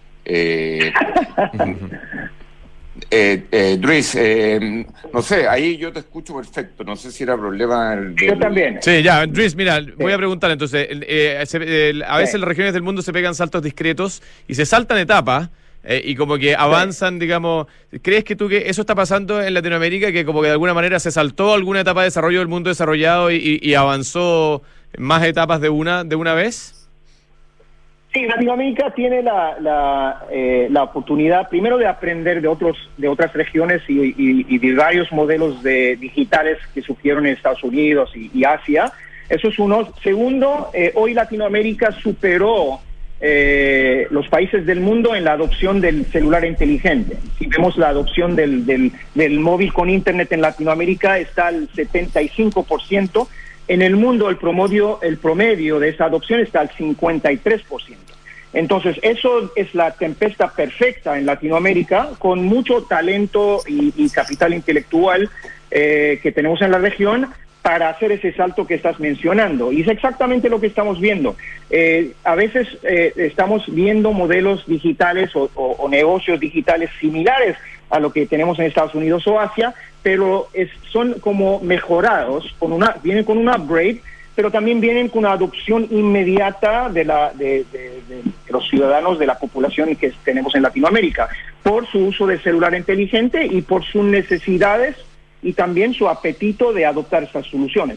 Dries, no sé, ahí yo te escucho perfecto, no sé si era problema Yo también. Sí, ya, Dries, mira, voy a preguntar entonces, a veces las regiones del mundo se pegan saltos discretos y se saltan etapas, y como que avanzan, digamos. ¿Crees que eso está pasando en Latinoamérica, que como que de alguna manera se saltó alguna etapa de desarrollo del mundo desarrollado y avanzó más etapas de una vez? Sí, Latinoamérica tiene la oportunidad primero de aprender de otras regiones y de varios modelos digitales que surgieron en Estados Unidos y Asia. Eso es uno. Segundo, hoy Latinoamérica superó los países del mundo en la adopción del celular inteligente. Si vemos la adopción del móvil con internet en Latinoamérica, está al 75%. En el mundo el promedio de esa adopción está al 53%. Entonces, eso es la tempesta perfecta en Latinoamérica, con mucho talento y capital intelectual que tenemos en la región para hacer ese salto que estás mencionando. Y es exactamente lo que estamos viendo. A veces estamos viendo modelos digitales o negocios digitales similares a lo que tenemos en Estados Unidos o Asia, pero son como mejorados, vienen con un upgrade, pero también vienen con una adopción inmediata de los ciudadanos, de la población que tenemos en Latinoamérica, por su uso de celular inteligente y por sus necesidades y también su apetito de adoptar estas soluciones.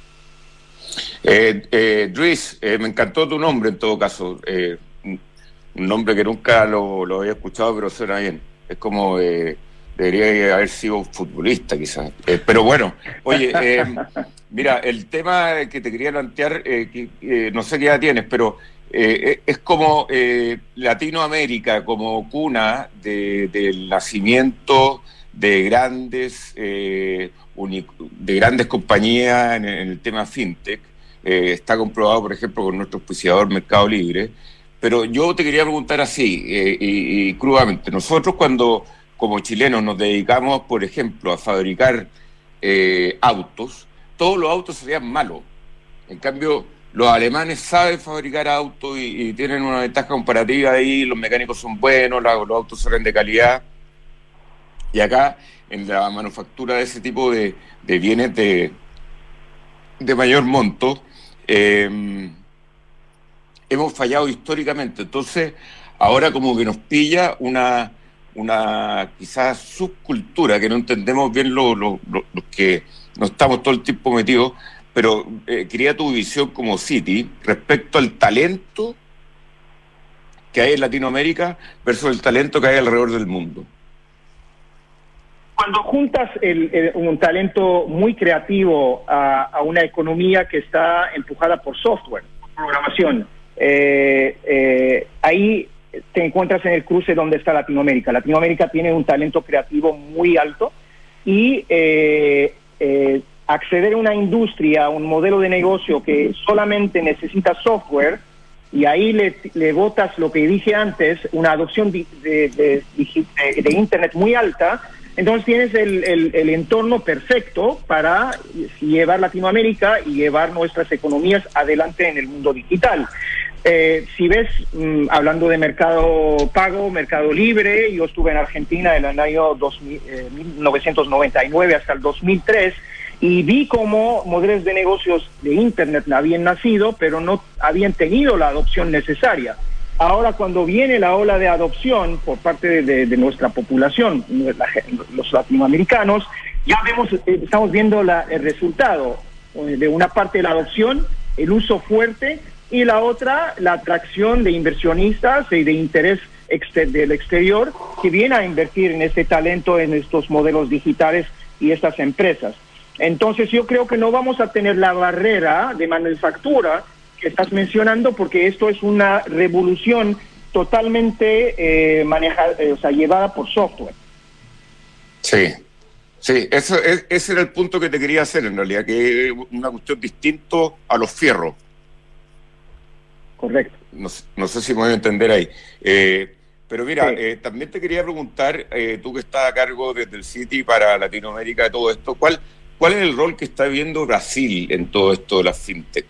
Dries, me encantó tu nombre en todo caso, un nombre que nunca lo había escuchado, pero suena bien. Es como debería haber sido futbolista quizás, pero bueno. Oye, mira, el tema que te quería plantear, no sé qué edad tienes, pero es como Latinoamérica como cuna del nacimiento de grandes compañías en el tema fintech. Está comprobado, por ejemplo, con nuestro auspiciador Mercado Libre. Pero yo te quería preguntar así, y crudamente, nosotros cuando como chilenos nos dedicamos, por ejemplo, a fabricar autos, todos los autos serían malos. En cambio, los alemanes saben fabricar autos y tienen una ventaja comparativa ahí, los mecánicos son buenos, los autos salen de calidad. Y acá, en la manufactura de ese tipo de bienes de mayor monto, hemos fallado históricamente. Entonces, ahora como que nos pilla una quizás subcultura que no entendemos bien los que no estamos todo el tiempo metidos, pero quería tu visión como Citi respecto al talento que hay en Latinoamérica versus el talento que hay alrededor del mundo. Cuando juntas un talento muy creativo a una economía que está empujada por software, programación, ahí te encuentras en el cruce donde está Latinoamérica. Latinoamérica tiene un talento creativo muy alto y acceder a una industria, a un modelo de negocio que solamente necesita software, y ahí le botas lo que dije antes, una adopción de Internet muy alta. Entonces tienes el entorno perfecto para llevar Latinoamérica y llevar nuestras economías adelante en el mundo digital. Si ves, hablando de mercado pago, mercado libre, yo estuve en Argentina en el año 1999 hasta el 2003 y vi cómo modelos de negocios de Internet habían nacido, pero no habían tenido la adopción necesaria. Ahora, cuando viene la ola de adopción por parte de nuestra población, los latinoamericanos, ya estamos viendo el resultado de una parte de la adopción, el uso fuerte, y la otra, la atracción de inversionistas y de interés del exterior que viene a invertir en este talento, en estos modelos digitales y estas empresas. Entonces yo creo que no vamos a tener la barrera de manufactura que estás mencionando, porque esto es una revolución totalmente llevada por software. Sí, ese era el punto que te quería hacer en realidad, que es una cuestión distinto a los fierros. Correcto. No sé si me voy a entender ahí. Pero mira, sí. También te quería preguntar, tú que estás a cargo desde el Citi para Latinoamérica de todo esto, ¿cuál es el rol que está viendo Brasil en todo esto de las fintech?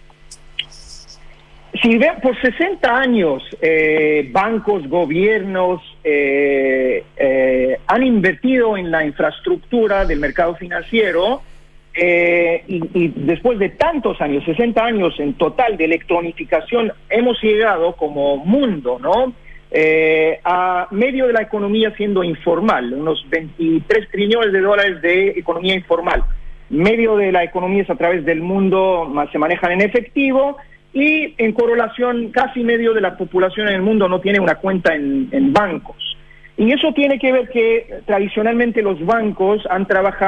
Si ven, por 60 años, bancos, gobiernos han invertido en la infraestructura del mercado financiero, y después de tantos años, 60 años en total de electronificación, hemos llegado como mundo, ¿no? A medio de la economía siendo informal, unos 23 trillones de dólares de economía informal. Medio de la economía es a través del mundo, se manejan en efectivo, y en correlación casi medio de la población en el mundo no tiene una cuenta en bancos. Y eso tiene que ver que tradicionalmente los bancos han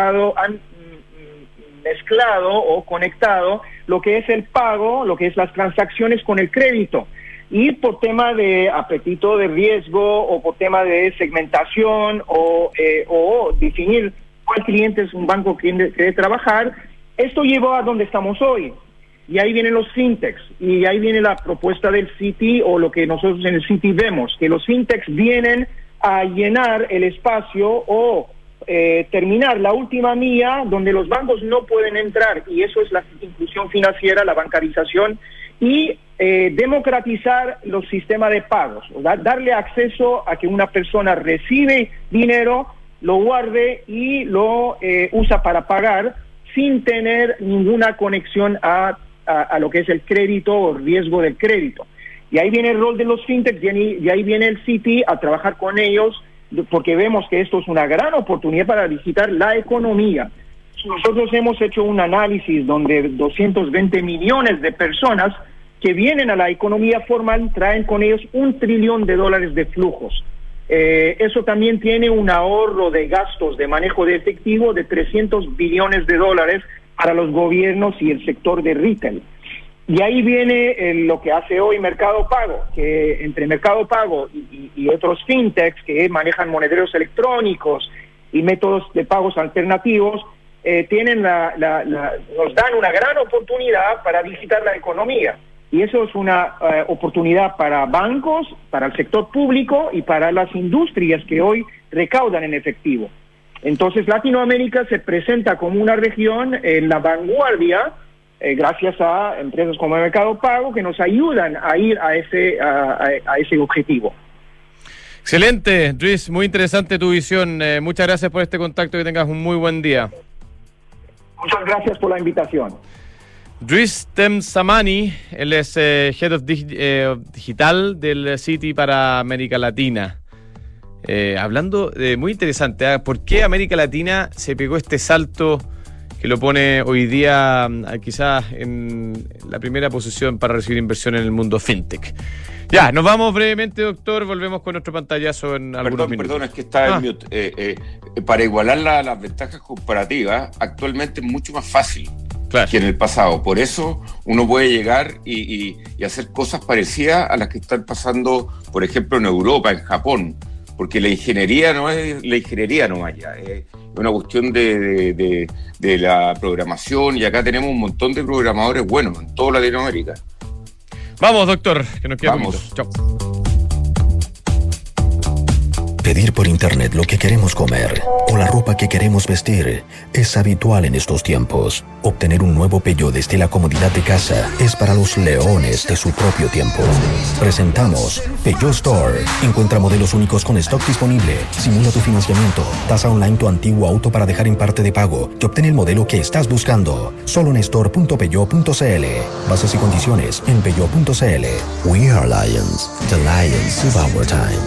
mezclado o conectado lo que es el pago, lo que es las transacciones con el crédito. Y por tema de apetito de riesgo o por tema de segmentación o definir cuál cliente es un banco que quiere trabajar, esto llevó a donde estamos hoy. Y ahí vienen los fintechs, y ahí viene la propuesta del Citi, o lo que nosotros en el Citi vemos, que los fintechs vienen a llenar el espacio o terminar la última milla donde los bancos no pueden entrar, y eso es la inclusión financiera, la bancarización, y democratizar los sistemas de pagos, darle acceso a que una persona recibe dinero, lo guarde y lo usa para pagar sin tener ninguna conexión a lo que es el crédito o riesgo del crédito. Y ahí viene el rol de los fintechs, y ahí viene el Citi a trabajar con ellos, porque vemos que esto es una gran oportunidad para digitar la economía. Nosotros hemos hecho un análisis donde 220 millones de personas que vienen a la economía formal traen con ellos $1 trillón de flujos. Eso también tiene un ahorro de gastos de manejo de efectivo de $300 billones para los gobiernos y el sector de retail. Y ahí viene lo que hace hoy Mercado Pago, que entre Mercado Pago y otros fintechs que manejan monederos electrónicos y métodos de pagos alternativos, nos dan una gran oportunidad para visitar la economía. Y eso es una oportunidad para bancos, para el sector público y para las industrias que hoy recaudan en efectivo. Entonces Latinoamérica se presenta como una región en la vanguardia, gracias a empresas como el Mercado Pago que nos ayudan a ir a ese objetivo. Excelente, Dries, muy interesante tu visión. Muchas gracias por este contacto, que tengas un muy buen día. Muchas gracias por la invitación. Dries Temsamani, él es Head of Digital del Citi para América Latina. Hablando de muy interesante, ¿por qué América Latina se pegó este salto que lo pone hoy día quizás en la primera posición para recibir inversión en el mundo fintech? Ya, nos vamos brevemente, doctor, volvemos con nuestro pantallazo en algunos minutos. Perdón, es que está en mute. Para igualar las ventajas comparativas, actualmente es mucho más fácil que en el pasado. Por eso uno puede llegar y hacer cosas parecidas a las que están pasando, por ejemplo, en Europa, en Japón, porque la ingeniería no es la ingeniería nomás ya, es una cuestión de la programación, y acá tenemos un montón de programadores buenos en toda Latinoamérica. Vamos, doctor, que nos queda poquito. Chao. Pedir por internet lo que queremos comer o la ropa que queremos vestir es habitual en estos tiempos. Obtener un nuevo Peugeot desde la comodidad de casa es para los leones de su propio tiempo. Presentamos Peugeot Store. Encuentra modelos únicos con stock disponible. Simula tu financiamiento. Tasa online tu antiguo auto para dejar en parte de pago y obtén el modelo que estás buscando. Solo en store.peugeot.cl. Bases y condiciones en peugeot.cl. We are Lions. The Lions of our time.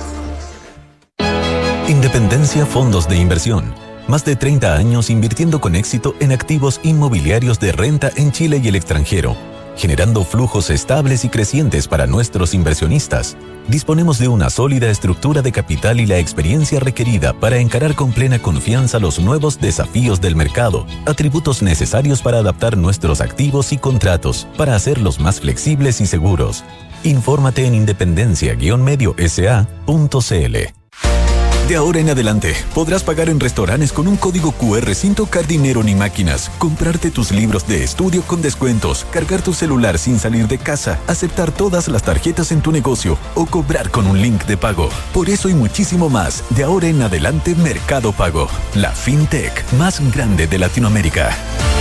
Independencia Fondos de Inversión. Más de 30 años invirtiendo con éxito en activos inmobiliarios de renta en Chile y el extranjero, generando flujos estables y crecientes para nuestros inversionistas. Disponemos de una sólida estructura de capital y la experiencia requerida para encarar con plena confianza los nuevos desafíos del mercado, atributos necesarios para adaptar nuestros activos y contratos para hacerlos más flexibles y seguros. Infórmate en independencia-mediosa.cl. De ahora en adelante, podrás pagar en restaurantes con un código QR sin tocar dinero ni máquinas, comprarte tus libros de estudio con descuentos, cargar tu celular sin salir de casa, aceptar todas las tarjetas en tu negocio o cobrar con un link de pago. Por eso y muchísimo más, de ahora en adelante Mercado Pago, la fintech más grande de Latinoamérica.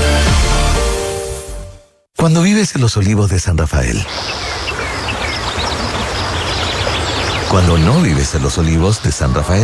Cuando vives en los Olivos de San Rafael. Cuando no vives en los Olivos de San Rafael.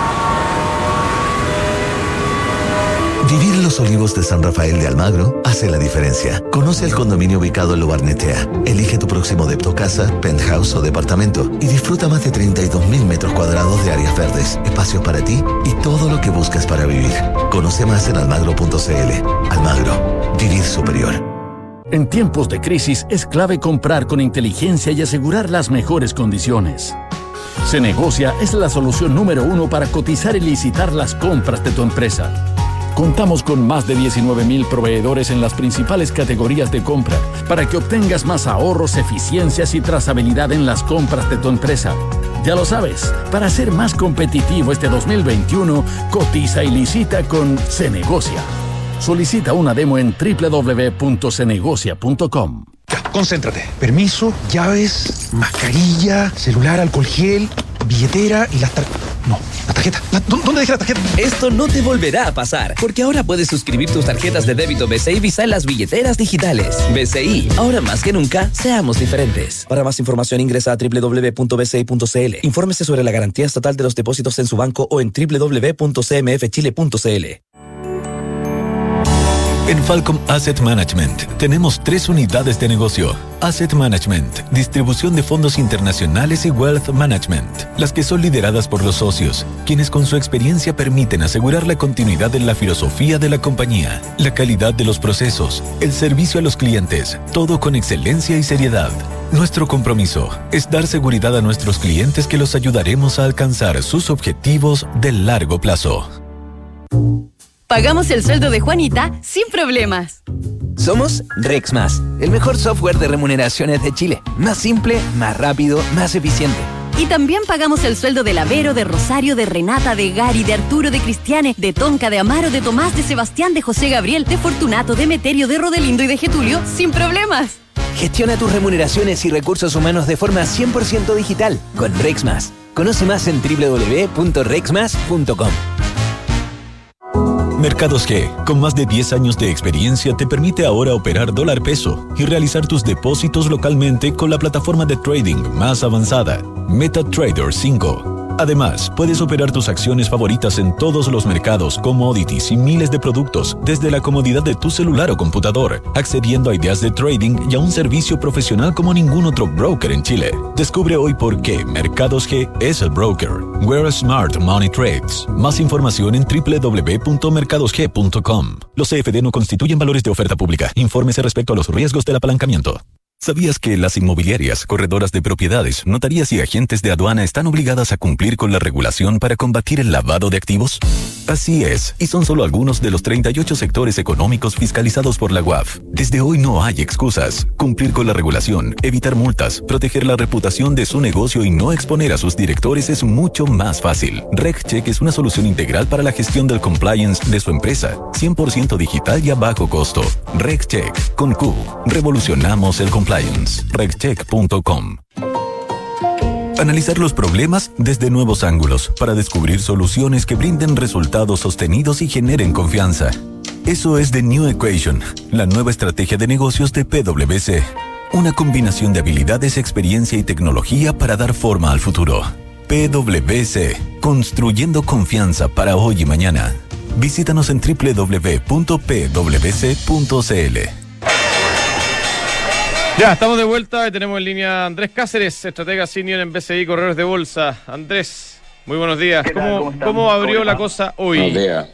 Vivir en los Olivos de San Rafael de Almagro hace la diferencia. Conoce el condominio ubicado en Lo Barnechea. Elige tu próximo depto casa, penthouse o departamento y disfruta más de 32.000 metros cuadrados de áreas verdes, espacios para ti y todo lo que buscas para vivir. Conoce más en almagro.cl. Almagro, vivir superior. En tiempos de crisis es clave comprar con inteligencia y asegurar las mejores condiciones. Cenegocia es la solución número 1 para cotizar y licitar las compras de tu empresa. Contamos con más de 19,000 proveedores en las principales categorías de compra para que obtengas más ahorros, eficiencias y trazabilidad en las compras de tu empresa. Ya lo sabes, para ser más competitivo este 2021, cotiza y licita con Cenegocia. Solicita una demo en www.cenegocia.com. Ya, concéntrate. Permiso, llaves, mascarilla, celular, alcohol gel, billetera y las tarjetas. No, la tarjeta. ¿Dónde dejé la tarjeta? Esto no te volverá a pasar, porque ahora puedes suscribir tus tarjetas de débito BCI Visa en las billeteras digitales. BCI, ahora más que nunca, seamos diferentes. Para más información ingresa a www.bci.cl. Infórmese sobre la garantía estatal de los depósitos en su banco o en www.cmfchile.cl. En Falcom Asset Management tenemos 3 unidades de negocio. Asset Management, distribución de fondos internacionales y Wealth Management, las que son lideradas por los socios, quienes con su experiencia permiten asegurar la continuidad de la filosofía de la compañía, la calidad de los procesos, el servicio a los clientes, todo con excelencia y seriedad. Nuestro compromiso es dar seguridad a nuestros clientes que los ayudaremos a alcanzar sus objetivos de largo plazo. Pagamos el sueldo de Juanita sin problemas. Somos Rexmas, el mejor software de remuneraciones de Chile. Más simple, más rápido, más eficiente. Y también pagamos el sueldo de Lavero, de Rosario, de Renata, de Gary, de Arturo, de Cristiane, de Tonka, de Amaro, de Tomás, de Sebastián, de José Gabriel, de Fortunato, de Meterio, de Rodelindo y de Getulio sin problemas. Gestiona tus remuneraciones y recursos humanos de forma 100% digital con Rexmas. Conoce más en www.rexmas.com. Mercados G, con más de 10 años de experiencia, te permite ahora operar dólar peso y realizar tus depósitos localmente con la plataforma de trading más avanzada, MetaTrader 5. Además, puedes operar tus acciones favoritas en todos los mercados, commodities y miles de productos desde la comodidad de tu celular o computador, accediendo a ideas de trading y a un servicio profesional como ningún otro broker en Chile. Descubre hoy por qué Mercados G es el broker. Where Smart Money Trades. Más información en www.mercadosg.com. Los CFD no constituyen valores de oferta pública. Infórmese respecto a los riesgos del apalancamiento. ¿Sabías que las inmobiliarias, corredoras de propiedades, notarías y agentes de aduana están obligadas a cumplir con la regulación para combatir el lavado de activos? Así es, y son solo algunos de los 38 sectores económicos fiscalizados por la UAF. Desde hoy no hay excusas. Cumplir con la regulación, evitar multas, proteger la reputación de su negocio y no exponer a sus directores es mucho más fácil. RegCheck es una solución integral para la gestión del compliance de su empresa, 100% digital y a bajo costo. RegCheck, con Q. Revolucionamos el compliance. RegCheck.com. Analizar los problemas desde nuevos ángulos para descubrir soluciones que brinden resultados sostenidos y generen confianza. Eso es The New Equation, la nueva estrategia de negocios de PwC. Una combinación de habilidades, experiencia y tecnología para dar forma al futuro. PwC, construyendo confianza para hoy y mañana. Visítanos en www.pwc.cl. Ya, estamos de vuelta y tenemos en línea a Andrés Cáceres, estratega senior en BCI Corredores de Bolsa. Andrés, muy buenos días. ¿Cómo abrió la cosa hoy? Buenos días.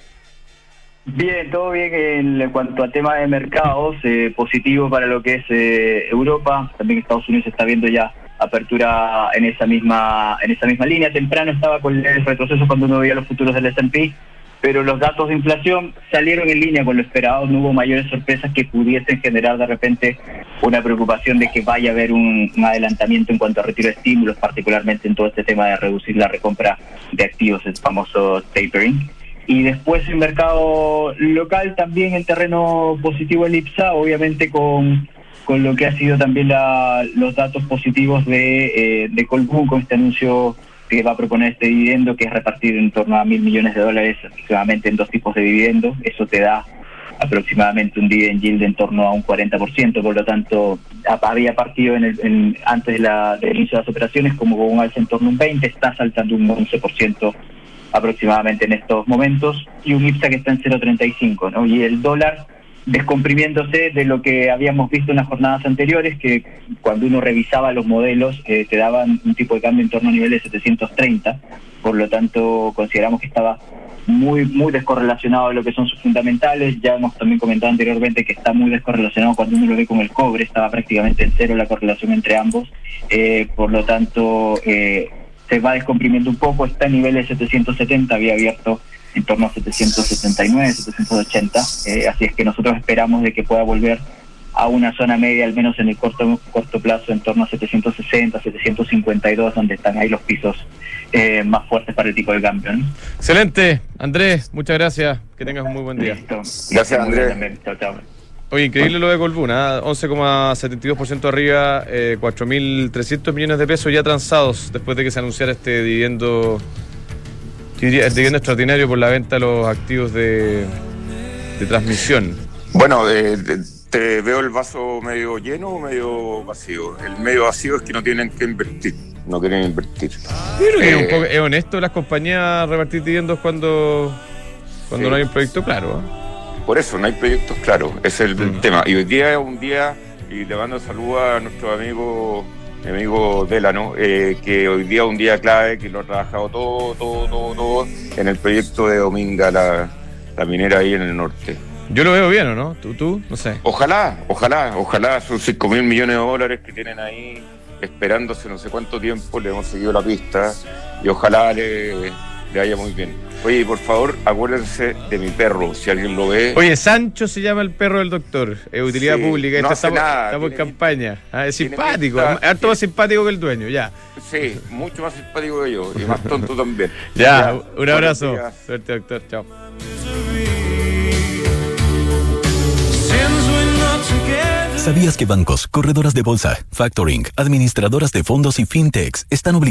Bien, todo bien en cuanto a tema de mercados, positivo para lo que es Europa, también Estados Unidos está viendo ya apertura en esa misma línea. Temprano estaba con el retroceso cuando uno veía los futuros del S&P, pero los datos de inflación salieron en línea con lo esperado, no hubo mayores sorpresas que pudiesen generar de repente una preocupación de que vaya a haber un adelantamiento en cuanto a retiro de estímulos, particularmente en todo este tema de reducir la recompra de activos, el famoso tapering. Y después el mercado local también en terreno positivo el IPSA, obviamente con lo que ha sido también los datos positivos de Colbún, con este anuncio que va a proponer este dividendo, que es repartir en torno a $1.000 millones aproximadamente en 2 tipos de dividendos. Eso te da aproximadamente un dividend yield en torno a un 40%, por lo tanto había partido antes del inicio de las operaciones como con un alza en torno a un 20%, está saltando un 11% aproximadamente en estos momentos, y un IPSA que está en 0.35, ¿no? Y el dólar descomprimiéndose de lo que habíamos visto en las jornadas anteriores, que cuando uno revisaba los modelos te daban un tipo de cambio en torno a nivel de 730, por lo tanto consideramos que estaba muy descorrelacionado de lo que son sus fundamentales. Ya hemos también comentado anteriormente que está muy descorrelacionado cuando uno lo ve con el cobre, estaba prácticamente en cero la correlación entre ambos, por lo tanto se va descomprimiendo un poco, está a nivel de 770, había abierto en torno a 779, 780, así es que nosotros esperamos de que pueda volver a una zona media, al menos en el corto plazo, en torno a 760, 752, donde están ahí los pisos más fuertes para el tipo de cambio, ¿no? Excelente, Andrés, muchas gracias, que tengas un muy buen día. Listo. Gracias, Andrés. Chao. Oye, increíble lo de Colbún, 11,72% arriba, 4.300 millones de pesos ya transados después de que se anunciara este dividendo extraordinario por la venta de los activos de transmisión. Bueno, te veo el vaso medio lleno o medio vacío. El medio vacío es que no quieren invertir. Yo creo que es honesto las compañías repartir dividendos cuando no hay un proyecto claro. Por eso, no hay proyectos claros, ese es el tema. Y hoy día es un día, y le mando saludos a nuestro amigo Delano, que hoy día es un día clave, que lo ha trabajado todo en el proyecto de Dominga, la minera ahí en el norte. Yo lo veo bien, ¿o no? ¿Tú? No sé. Ojalá, son $5.000 millones que tienen ahí esperándose no sé cuánto tiempo, le hemos seguido la pista, y ojalá le le vaya muy bien. Oye, por favor, acuérdense de mi perro, si alguien lo ve. Oye, Sancho se llama el perro del doctor, es utilidad pública, no hace estamos nada, en campaña. Es simpático, pinta, harto más simpático que el dueño, ya. Sí, mucho más simpático que yo, y más tonto también. Ya, un abrazo. Suerte, doctor, chao. ¿Sabías que bancos, corredoras de bolsa, factoring, administradoras de fondos y fintechs están obligados